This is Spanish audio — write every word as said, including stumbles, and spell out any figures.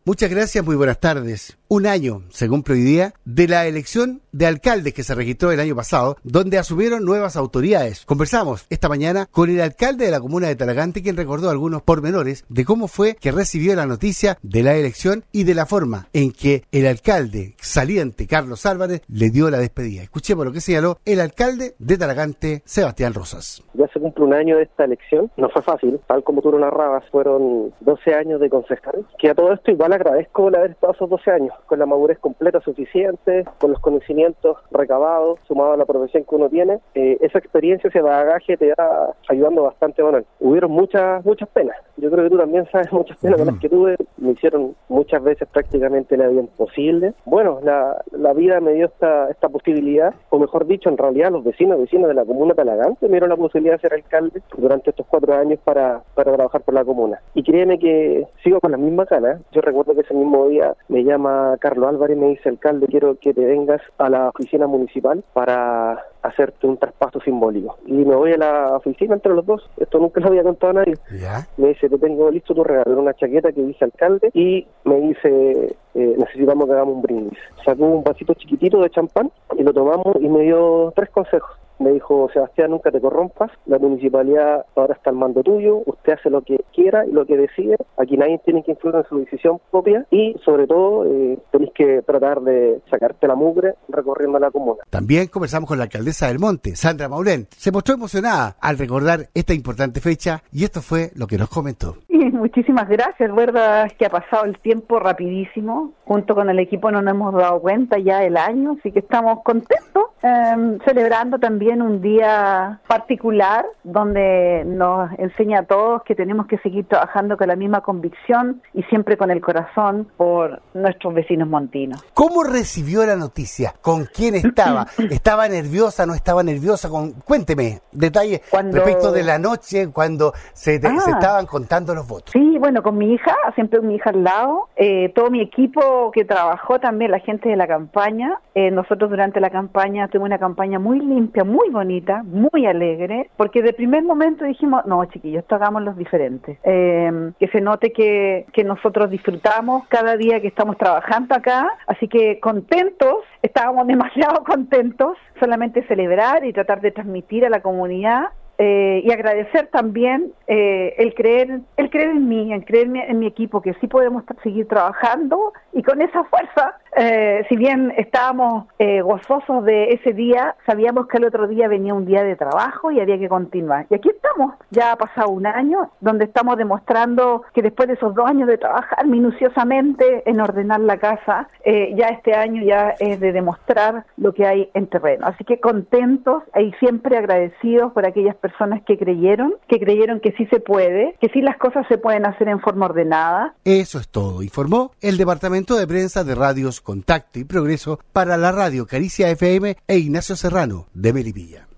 Muchas gracias, muy buenas tardes. Un año, se cumple hoy día, de la elección de alcaldes que se registró el año pasado, donde asumieron nuevas autoridades. Conversamos esta mañana con el alcalde de la comuna de Talagante, quien recordó algunos pormenores de cómo fue que recibió la noticia de la elección y de la forma en que el alcalde saliente, Carlos Álvarez, le dio la despedida. Escuchemos lo que señaló el alcalde de Talagante, Sebastián Rosas. Ya se cumple un año de esta elección, no fue fácil, tal como tú lo narrabas, fueron doce años de concejal, que a todo esto igual agradezco el haber estado esos doce años, con la madurez completa suficiente, con los conocimientos recabados, sumado a la profesión que uno tiene, eh, esa experiencia, ese bagaje te va ayudando bastante, Manuel. Hubieron muchas, muchas penas, yo creo que tú también sabes muchas penas de las que tuve, me hicieron muchas veces prácticamente la vida imposible. Bueno, la, la vida me dio esta, esta posibilidad, o mejor dicho, en realidad los vecinos, vecinos de la comuna de Talagante me dieron la posibilidad de ser alcalde durante estos cuatro años para, para trabajar por la comuna. Y créeme que sigo con las mismas ganas. Yo recuerdo que ese mismo día me llama Carlos Álvarez y me dice: alcalde, quiero que te vengas a la oficina municipal para hacerte un traspaso simbólico. Y me voy a la oficina entre los dos, esto nunca lo había contado a nadie. ¿Ya? Me dice: te tengo listo tu regalo, una chaqueta que dice alcalde, y me dice: eh, necesitamos que hagamos un brindis. Sacó un vasito chiquitito de champán y lo tomamos y me dio tres consejos. Me dijo: Sebastián, nunca te corrompas, la municipalidad ahora está al mando tuyo, usted hace lo que quiera y lo que decide, aquí nadie tiene que influir en su decisión propia y sobre todo eh, tenés que tratar de sacarte la mugre recorriendo la comuna. También conversamos con la alcaldesa del Monte, Sandra Maurén. Se mostró emocionada al recordar esta importante fecha y esto fue lo que nos comentó. Muchísimas gracias, verdad es que ha pasado el tiempo rapidísimo, junto con el equipo no nos hemos dado cuenta ya el año, así que estamos contentos, eh, celebrando también un día particular donde nos enseña a todos que tenemos que seguir trabajando con la misma convicción y siempre con el corazón por nuestros vecinos montinos. ¿Cómo recibió la noticia? ¿Con quién estaba? ¿Estaba nerviosa? ¿No estaba nerviosa? Con... Cuénteme detalles cuando... respecto de la noche cuando se, te... ah. se estaban contando los votos. Sí, bueno, con mi hija, siempre mi hija al lado, eh, todo mi equipo que trabajó también, la gente de la campaña, eh, nosotros durante la campaña tuvimos una campaña muy limpia, muy bonita, muy alegre, porque de primer momento dijimos: no, chiquillos, esto hagámoslo diferente, eh, que se note que, que nosotros disfrutamos cada día que estamos trabajando acá, así que contentos, estábamos demasiado contentos, solamente celebrar y tratar de transmitir a la comunidad. Eh, y agradecer también eh, el creer el creer en mí, el creer en mi equipo, que sí podemos seguir trabajando y con esa fuerza, eh, si bien estábamos eh, gozosos de ese día, sabíamos que el otro día venía un día de trabajo y había que continuar. Y aquí estamos, ya ha pasado un año, donde estamos demostrando que después de esos dos años de trabajar minuciosamente en ordenar la casa, eh, ya este año ya es de demostrar lo que hay en terreno. Así que contentos y siempre agradecidos por aquellas personas que creyeron, que creyeron que sí se puede, que sí las cosas se pueden hacer en forma ordenada. Eso es todo, informó el Departamento de Prensa de Radios Contacto y Progreso para la radio Caricia F M e Ignacio Serrano de Melipilla.